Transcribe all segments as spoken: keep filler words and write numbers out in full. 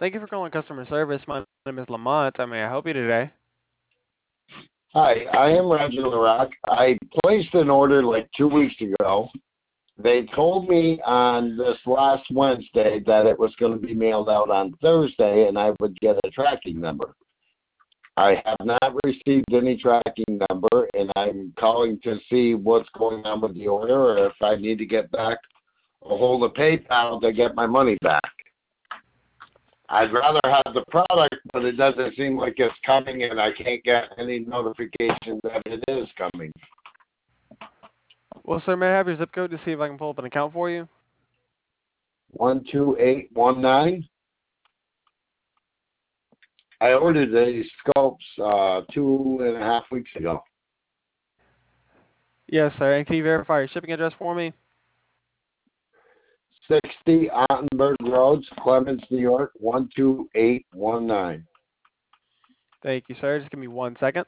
Thank you for calling customer service. My name is Lamont. How may I help you today? Hi, I am Roger LaRock. I placed an order like two weeks ago. They told me on this last Wednesday that it was going to be mailed out on Thursday and I would get a tracking number. I have not received any tracking number, and I'm calling to see what's going on with the order or if I need to get back a hold of PayPal to get my money back. I'd rather have the product, but it doesn't seem like it's coming, and I can't get any notification that it is coming. Well, sir, may I have your zip code to see if I can pull up an account for you? one two eight one nine. I ordered these scopes uh, two and a half weeks ago. Yes, sir. And can you verify your shipping address for me? sixty Ottenberg Road, Clemens, New York, one two eight one nine. Thank you, sir. Just give me one second.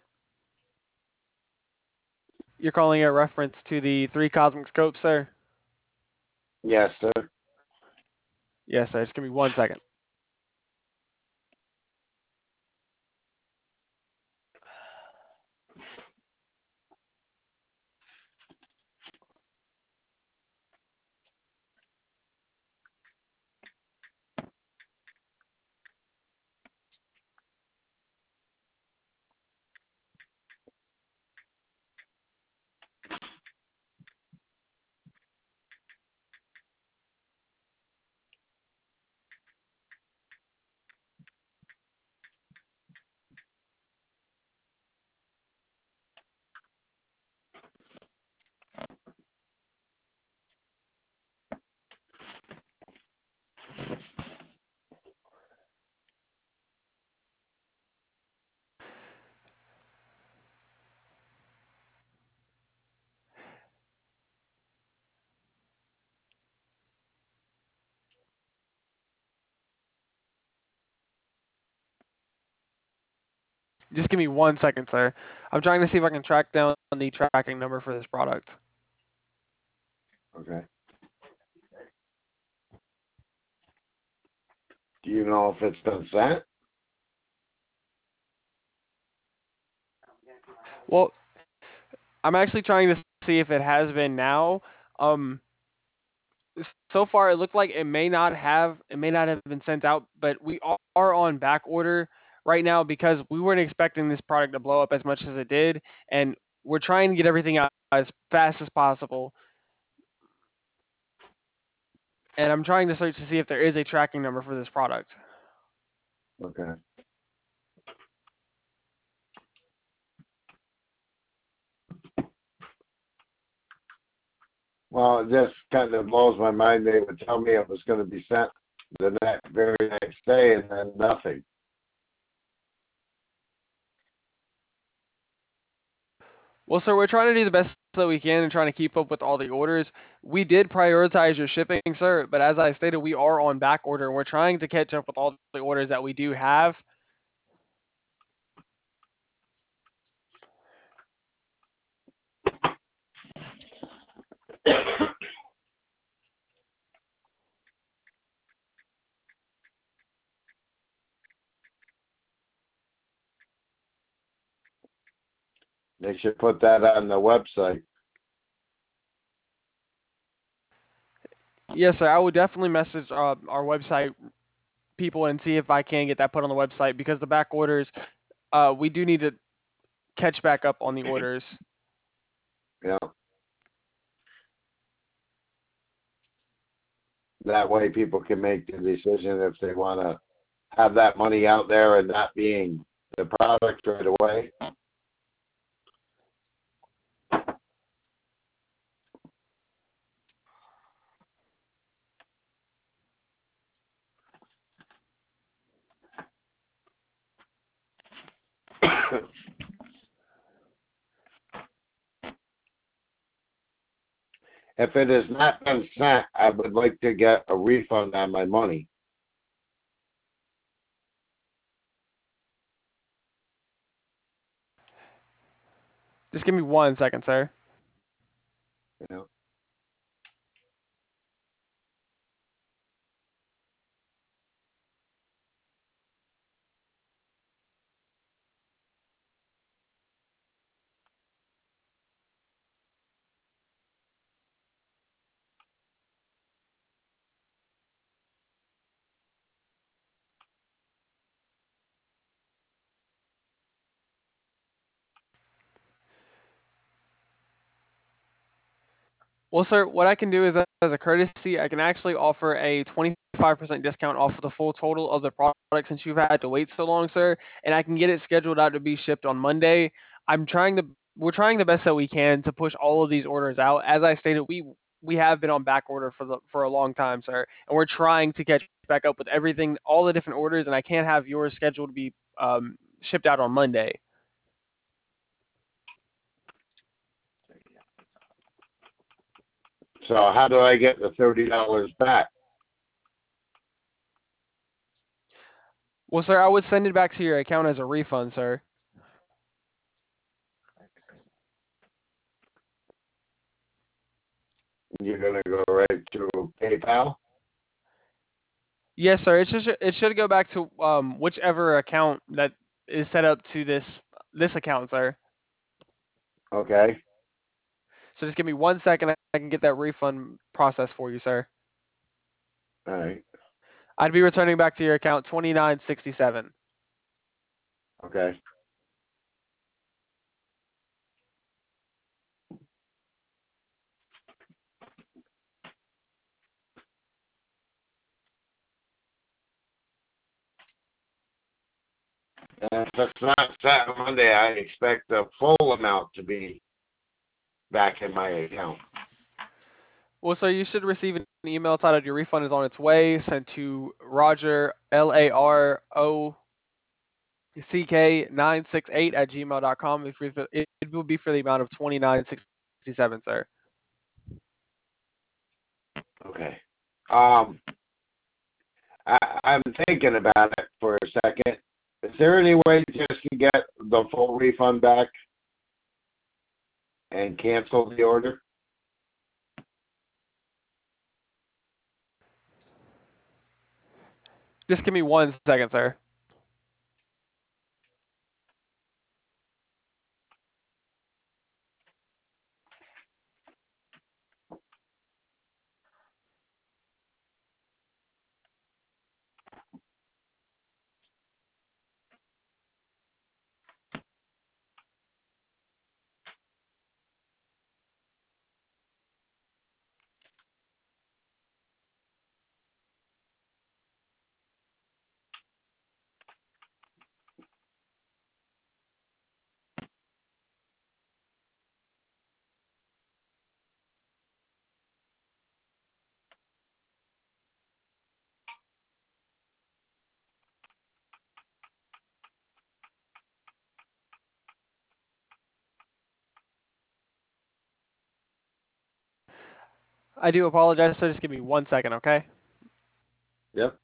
You're calling a reference to the three cosmic scopes, sir? Yes, sir. Yes, sir. Just give me one second. Just give me one second, sir. I'm trying to see if I can track down the tracking number for this product. Okay. Do you know if it's been sent? Well, I'm actually trying to see if it has been now. Um, so far it looked like it may not have it may not have been sent out, but we are on back order right now because we weren't expecting this product to blow up as much as it did, and we're trying to get everything out as fast as possible. And I'm trying to search to see if there is a tracking number for this product. Okay. Well, it just kind of blows my mind. They would tell me it was going to be sent the next, very next day, and then nothing. Well, sir, we're trying to do the best that we can and trying to keep up with all the orders. We did prioritize your shipping, sir, but as I stated, we are on back order, and we're trying to catch up with all the orders that we do have. They should put that on the website. Yes, sir. I would definitely message uh, our website people and see if I can get that put on the website because the back orders, uh, we do need to catch back up on the orders. Yeah. That way people can make the decision if they want to have that money out there and not being the product right away. If it has not been sent, I would like to get a refund on my money. Just give me one second, sir. You know? Well, sir, what I can do is, as a courtesy, I can actually offer a twenty-five percent discount off of the full total of the product since you've had to wait so long, sir, and I can get it scheduled out to be shipped on Monday. I'm trying to, we're trying the best that we can to push all of these orders out. As I stated, we we have been on back order for the for a long time, sir, and we're trying to catch back up with everything, all the different orders, and I can't have yours scheduled to be um, shipped out on Monday. So how do I get the thirty dollars back? Well, sir, I would send it back to your account as a refund, sir. You're gonna go right to PayPal? Yes, sir. It should it should go back to um whichever account that is set up to this this account, sir. Okay. So just give me one second. I can get that refund process for you, sir. All right. I'd be returning back to your account twenty-nine sixty-seven. Okay. And if it's not set on Monday, I expect the full amount to be back in my account. Well, sir, you should receive an email titled "Your refund is on its way," sent to Roger L A R O C K nine six eight at gmail dot com. If it, it will be for the amount of twenty-nine sixty-seven, sir. Okay. Um, I, I'm thinking about it for a second. Is there any way just to get the full refund back and cancel the order? Just give me one second, sir. I do apologize, sir. Just give me one second, okay? Yep.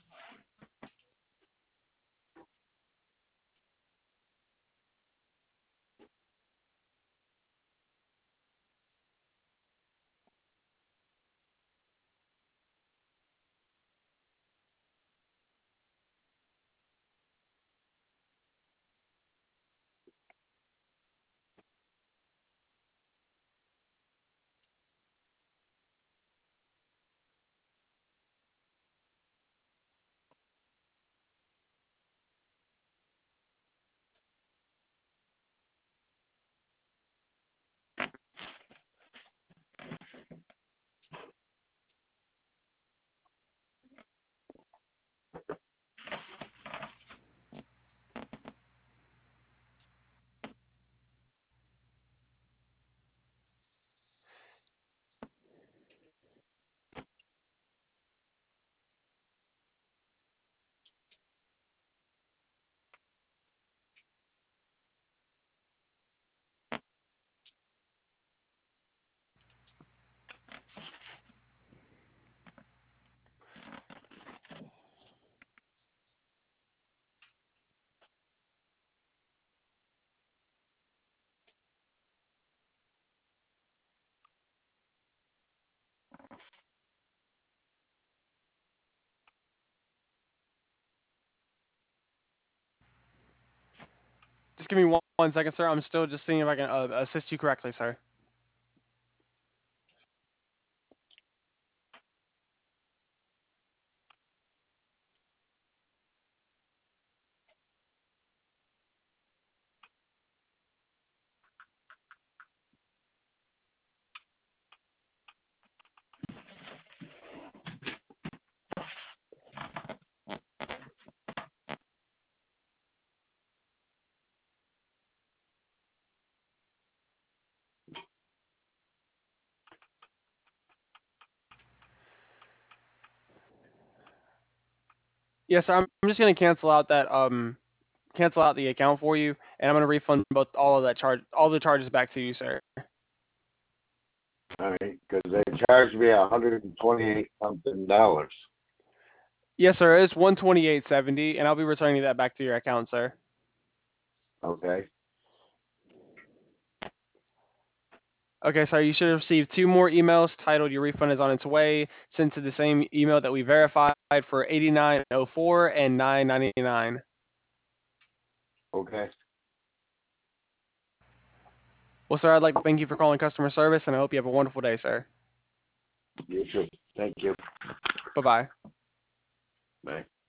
Just give me one, one second, sir. I'm still just seeing if I can uh, assist you correctly, sir. Yes, sir. I'm, I'm just gonna cancel out that um cancel out the account for you, and I'm gonna refund both all of that charge, all the charges back to you, sir. All right, because they charged me a hundred and twenty-eight something dollars. Yes, sir. It's one twenty-eight seventy, and I'll be returning that back to your account, sir. Okay. Okay, sir. You should have received two more emails titled "Your refund is on its way," sent to the same email that we verified for eighty-nine oh four and nine ninety-nine. Okay. Well, sir, I'd like to thank you for calling customer service, and I hope you have a wonderful day, sir. You too. Thank you. Bye bye. Bye.